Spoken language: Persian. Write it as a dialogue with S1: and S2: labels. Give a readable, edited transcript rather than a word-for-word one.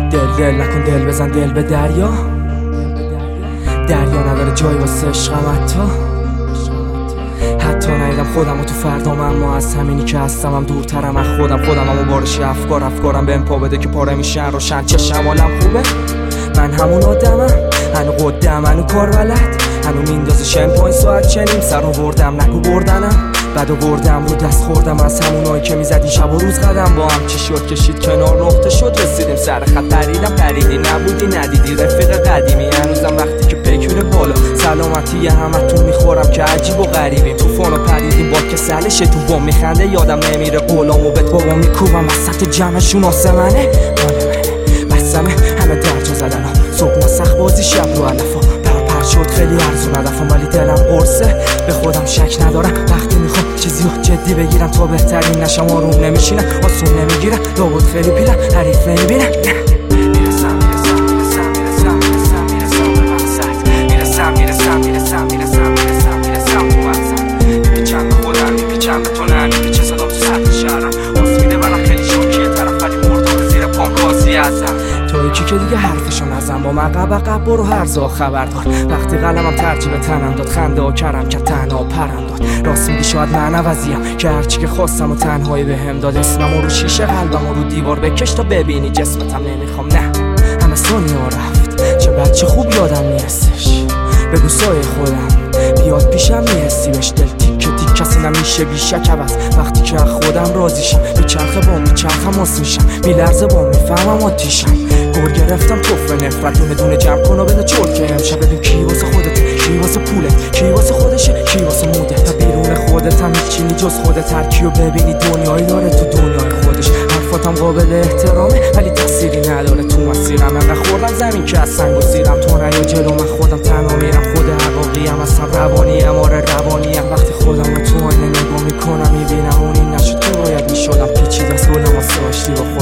S1: دل نکن، دل بزن دل به دریا نداره جای واسه عشقم. حتی ندیدم خودم و تو فردام، اما از همینی که هستم دورترم از خودم همو بارش افکارم بهم پا بده که پاره میشن روشن. چشم حالم خوبه، من همون آدمم، هنو قدم، هنو کار بلد، هنو میندازه شمپاین ساعت چنیم سر آوردم نگو بردنم. بعد آوردم رو دست خوردم از همونایی که میزدی شب و روز قدم با هم. چی شد کشید کنار نقطه شد رسیدیم سر خط، پریدی نبودی ندیدی رفیق قدیمی. هنوزم وقتی که پیکونه بالا سلامتی همتون میخورم که عجیب و غریبیم. طوفانو پریدیم با کسلش تو بام میخنده یادم نمیره قولامو بهت بابا میکوبم وسط جمعشون آسمنه مال منه بسمه همه درجا زدن ها صبح نسخ بازی شب رو علفا پر شد خیلی ارزون هدفم ولی دلم قرصه به خودم شک ندارم. وقتی میخوام چیزی رو جدی بگیرم تا بهترین نشم آروم نمیشینم آسون نمیگیرم لابد خیلی پیرم حریف نمیبینم. میپیچم به خودم میپیچم به تو نه میپیچه صدا تو سطح شهرم آس میده برم خیلی شوکیه طرف ولی مردم زیر پام کاسی ازم. تو یکی که دیگه حرفشو نزن با من عقب برو هر زا خبردار. وقتی قلمم ترجیح تنم داد خنده ها کرم که تنها پرم داد. راست میگی شاید من عوضیم که هرچی که خواستم و تنهایی بهم داد. اسمم رو شیشه قلبم رو دیوار بکش تا ببینی جسمتم نمیخوام نه همه ثانیه رفت چه بچه خوب یادم میستش بگو سایه خودم بیاد پیشم میهستی بهش دل تیکه تیک کسی نمیشه بیشک عوض. وقتی که خودم راضیشم میچرخه با میچرخم آس میشم میلرزه با میفهمم آتیشم. گور گرفتم توفه نفرت دونه جمع کن و بده چرکه امشب ببین کی واسه خودت کی واسه پولت کی واسه خودشه کی واسه موده تا بیرون خودت هم هیچی نی جز خودت. هر کیو ببینی دنیایی داره تو دنیای خودش. حرفاتم قابل احترامه ولی تأثیری نداره تو مسیرم. انقدر خوردم زمین که از سنگ و سیرم تو نیا جلو من خودم تنها میرم. خود عقاقیم اصلا روانیم آره روانیم. وقتی خودم رو تو آینه نگاه میکنم میبینم اون این نشد تو باید میشدم پیچیده است گلم واسه آشتی با